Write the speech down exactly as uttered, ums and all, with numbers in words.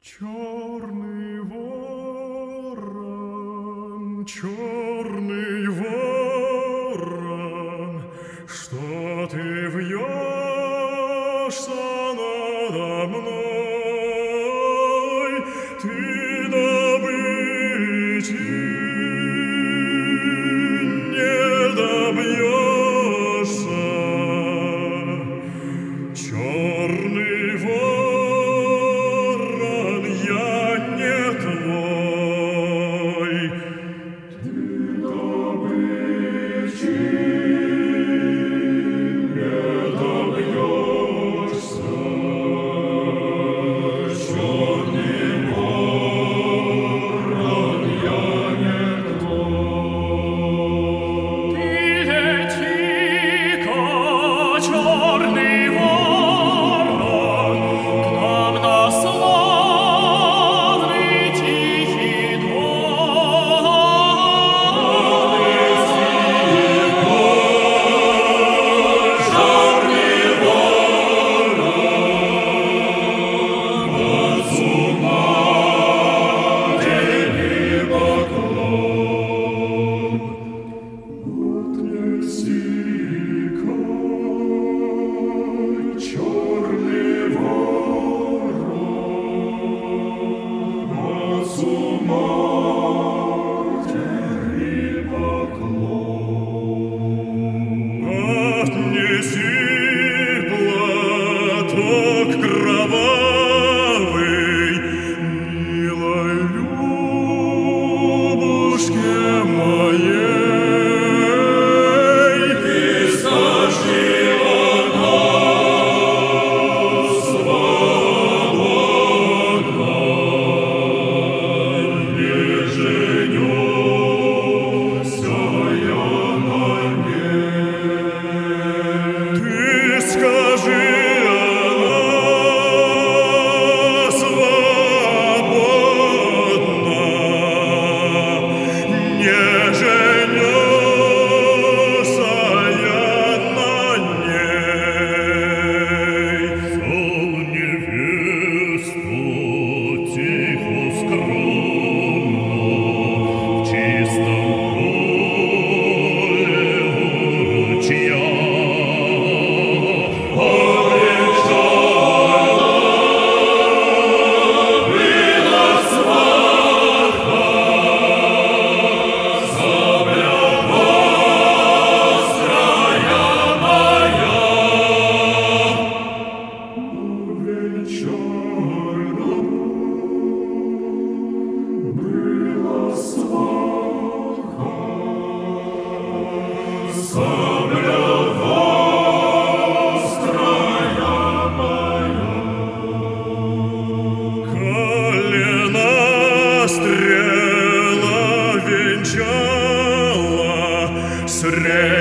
Черный ворон, черный ворон, что ты вьешься надо мной, ты добычи не добьешься. Черный ворон, я не твой, ты добычи не добьешься. Черный ворон, я не твой. Ты лети-ка, черный ворон, к нам на славный тихий дом. Лети-ка, черный ворон, отцу матери поклон. Отнеси-ка, черный ворон, отцу матери поклон. Отнеси платок кровавый милой Любушке моей, и скажи, она свободна, не женюся я на ней. Ты скажи, она свободна, не женюся я на ней. Зову невесту тихо, скромно, в чистом поле у ручья. Обречена была сваха, sabля острая моя. Обречена была сваха, sabля острая моя. Колено стрела венчала средь